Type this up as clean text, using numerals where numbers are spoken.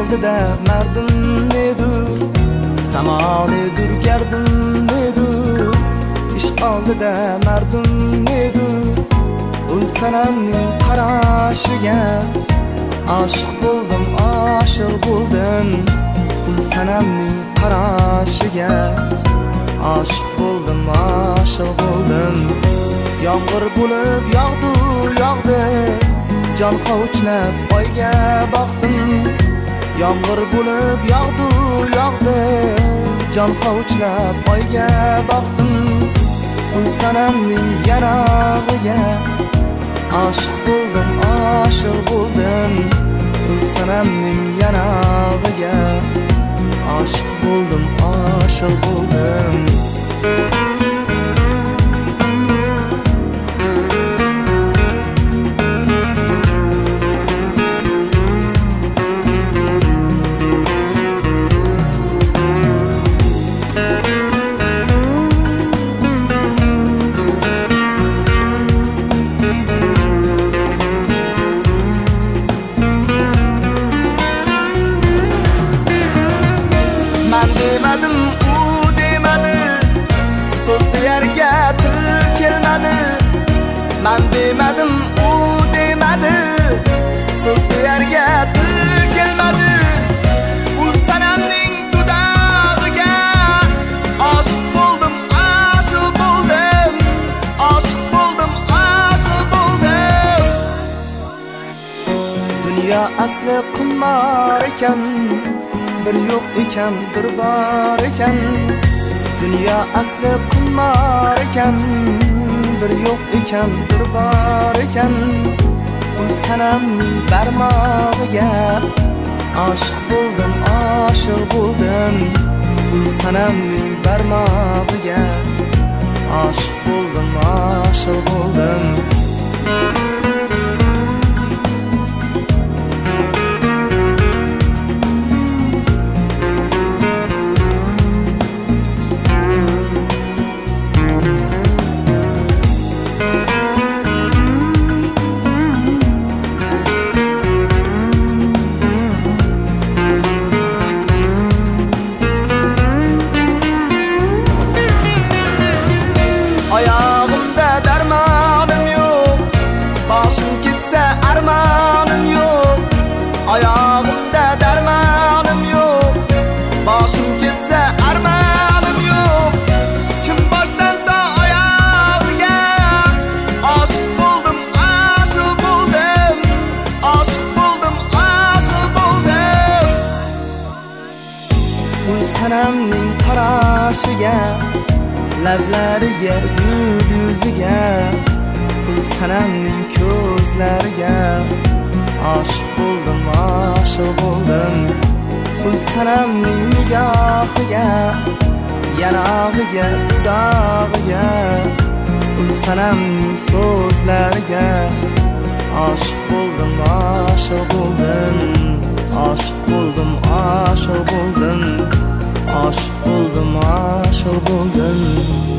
oldida mardum nedur, samo nedur, gardum nedur. Ishq oldida mardum nedur, ul sanamning qarashiga aşık buldum, aşık buldum. Ul sanamning qarashiga aşık buldum, aşık buldum. Yağmur bo'lib yog'di, yog'di, jon hovuchlab oyga boqdim. Yağmur bo'lib yog'di, yog'di, jon hovuchlab oyga boqdim. Ul sanamning yanog'iga aşık buldum, aşık buldum. Ul sanamning yanog'iga aşık buldum, aşık buldum. Demedim, u demedi, so'z deyarga til kelmadi. Men demedim, u demedi, so'z deyarga til kelmadi. Ul sanamning dudog'iga aşık buldum, aşık buldum. Aşık buldum, aşık buldum. Dünya asli qimor ekan, bir yo'q ekan, bir bor ekan. Dünya asli qimor ekan, bir yo'q ekan, bir bor ekan. Ul sanamning barmog'iga aşık buldum, aşık buldum. Ul sanamning barmog'iga aşık buldum, aşık buldum. Ayağımda dermanım yok, başım gitse armanım yok. Ayağımda dermanım yok, başım gitse armanım yok. Kim baştan da ayağa aşık buldum, aşık buldum. Aşık buldum, aşık buldum. Ul sanamning qarashiga, lablariga, gul yuziga, ul sanamning ko'zlariga aşık buldum, aşık buldum. Ul sanamning nigohiga, yanog'iga, dudog'iga, ul sanamning so'zlariga aşık buldum, aşık buldum. Aşık buldum, aşık buldum. Aşık buldum, aşık buldum.